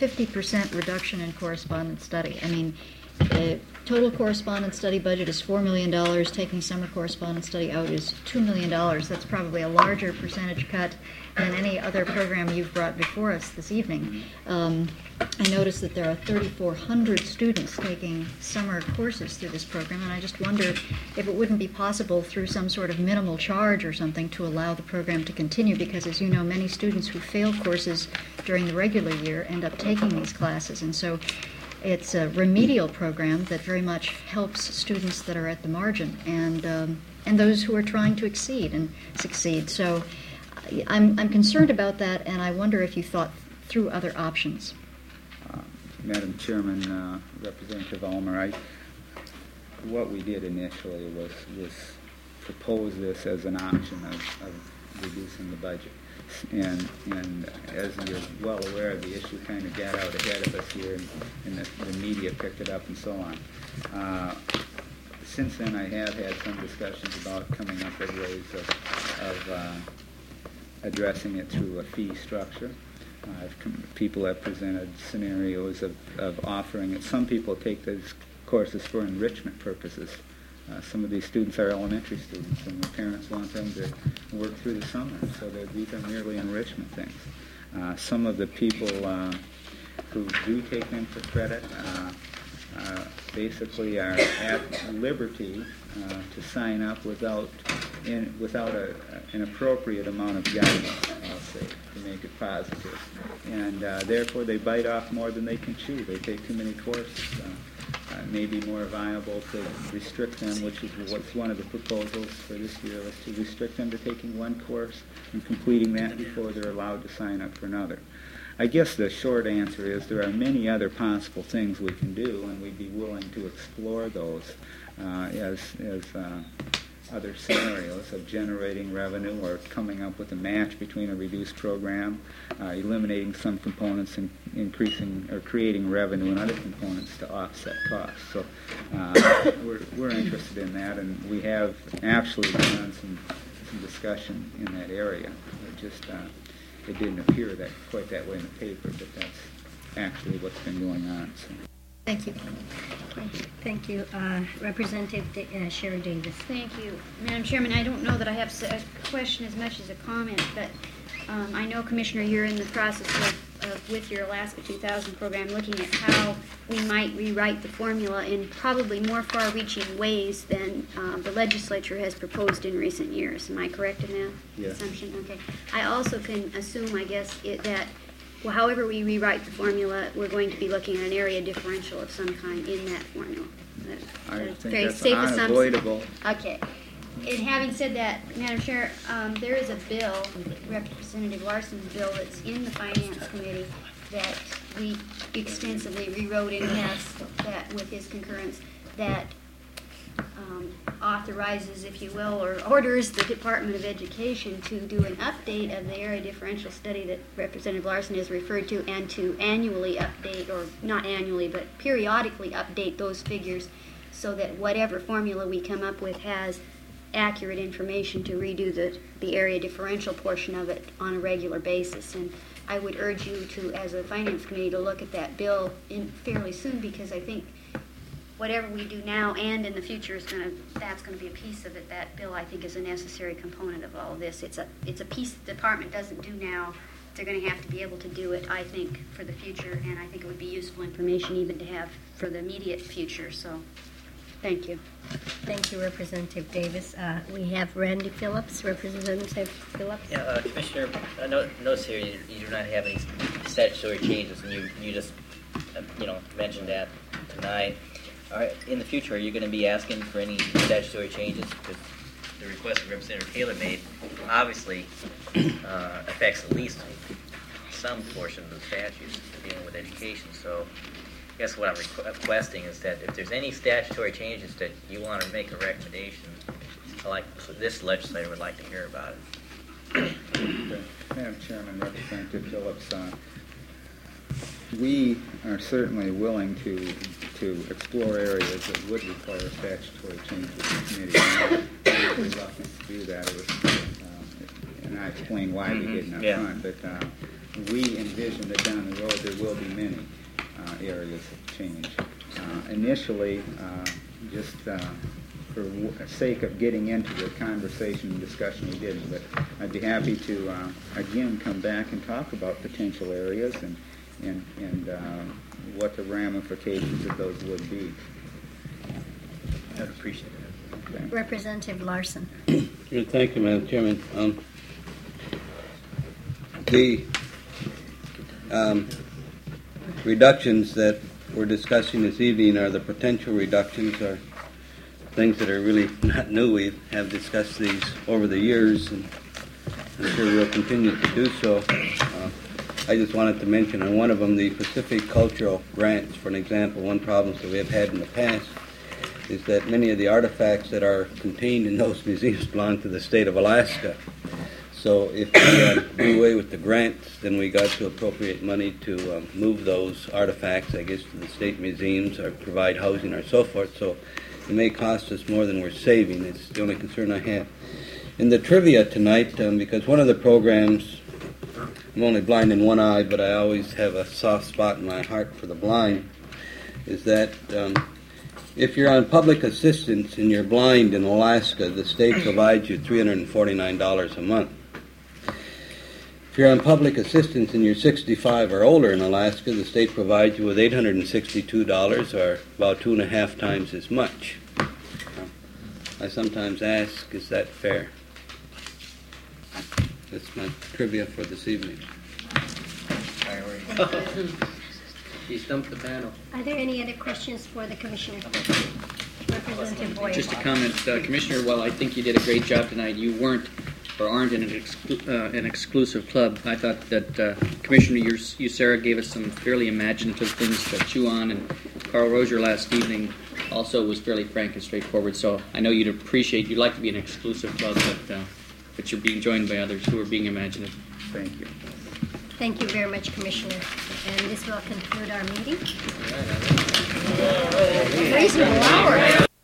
50% reduction in correspondence study. I mean, the total correspondence study budget is $4 million. Taking summer correspondence study out is $2 million. That's probably a larger percentage cut than any other program you've brought before us this evening. I noticed that there are 3,400 students taking summer courses through this program, and I just wonder if it wouldn't be possible through some sort of minimal charge or something to allow the program to continue, because as you know, many students who fail courses during the regular year end up taking these classes, and so it's a remedial program that very much helps students that are at the margin and those who are trying to exceed and succeed. So I'm concerned about that, and I wonder if you thought through other options. Madam Chairman, Representative Ulmer, what we did initially was propose this as an option of reducing the budget. And as you're well aware, the issue kind of got out ahead of us here, and the media picked it up and so on. Since then, I have had some discussions about coming up with ways of addressing it through a fee structure. People have presented scenarios of offering it. Some people take those courses for enrichment purposes. Some of these students are elementary students, and their parents want them to work through the summer, so that these are merely enrichment things. Some of the people who do take them for credit basically are at liberty to sign up without an appropriate amount of guidance, I'll say, to make it positive. And therefore they bite off more than they can chew. They take too many courses. It may be more viable to restrict them, which is what's one of the proposals for this year, is to restrict them to taking one course and completing that before they're allowed to sign up for another. I guess the short answer is there are many other possible things we can do, and we'd be willing to explore those as other scenarios of generating revenue or coming up with a match between a reduced program, eliminating some components and increasing or creating revenue in other components to offset costs. So we're interested in that, and we have actually done some discussion in that area. It didn't appear quite that way in the paper, but that's actually what's been going on. So. Thank you. Thank you. Representative Sherry Davis. Thank you. Madam Chairman, I don't know that I have a question as much as a comment, but I know, Commissioner, you're in the process of with your Alaska 2000 program, looking at how we might rewrite the formula in probably more far-reaching ways than the legislature has proposed in recent years. Am I correct in that assumption? Okay. I also can assume, I guess, that however we rewrite the formula, we're going to be looking at an area differential of some kind in that formula. I think that's unavoidable. Okay. And having said that, Madam Chair, there is a bill, Representative Larson's bill, that's in the Finance Committee that we extensively rewrote and passed that with his concurrence, that authorizes, if you will, or orders the Department of Education to do an update of the area differential study that Representative Larson has referred to, and to annually update, or not annually, but periodically update those figures so that whatever formula we come up with has accurate information to redo the area differential portion of it on a regular basis. And I would urge you to, as a Finance Committee, to look at that bill fairly soon, because I think whatever we do now and in the future that's going to be a piece of it. That bill, I think, is a necessary component of all of this. It's a piece the department doesn't do now. They're going to have to be able to do it, I think, for the future, and I think it would be useful information even to have for the immediate future. So, thank you. Thank you, Representative Davis. We have Randy Phillips. Representative Phillips. Yeah, Commissioner, notice here you do not have any statutory changes, and you just mentioned that tonight. All right, in the future, are you going to be asking for any statutory changes? Because the request that Representative Taylor made obviously affects at least some portion of the statutes dealing with education. So I guess what I'm requesting is that if there's any statutory changes that you want to make a recommendation, this legislator would like to hear about it. Madam Chairman, Representative Phillips, we are certainly willing to explore areas that would require statutory changes in the committee. We're reluctant to do that. And I explained why we didn't up front, but we envision that down the road there will be many areas of change. Initially, just for sake of getting into the conversation and discussion we did, but I'd be happy to again come back and talk about potential areas and what the ramifications of those would be. I'd appreciate it. Okay. Representative Larson. Sure, thank you, Madam Chairman. The reductions that we're discussing this evening are the potential reductions, are things that are really not new. We have discussed these over the years, and I'm sure we'll continue to do so. I just wanted to mention on one of them, the Pacific Cultural Grants, for an example. One problem that we have had in the past is that many of the artifacts that are contained in those museums belong to the state of Alaska. So if we do away with the grants, then we got to appropriate money to move those artifacts, I guess, to the state museums or provide housing or so forth. So it may cost us more than we're saving. It's the only concern I have. In the trivia tonight, because one of the programs, I'm only blind in one eye, but I always have a soft spot in my heart for the blind, is that if you're on public assistance and you're blind in Alaska, the state provides you $349 a month. If you're on public assistance and you're 65 or older in Alaska, the state provides you with $862, or about 2.5 times as much. I sometimes ask, is that fair? That's my trivia for this evening. You stumped the panel. Are there any other questions for the Commissioner? Representative Boyer. Just a comment, Commissioner, while I think you did a great job tonight, you weren't or aren't in an exclusive club. I thought that Commissioner Usera gave us some fairly imaginative things to chew on, and Carl Rozier last evening also was fairly frank and straightforward. So I know you'd like to be an exclusive club, but you're being joined by others who are being imaginative. Thank you. Thank you very much, Commissioner. And this will conclude our meeting. Reasonable hour.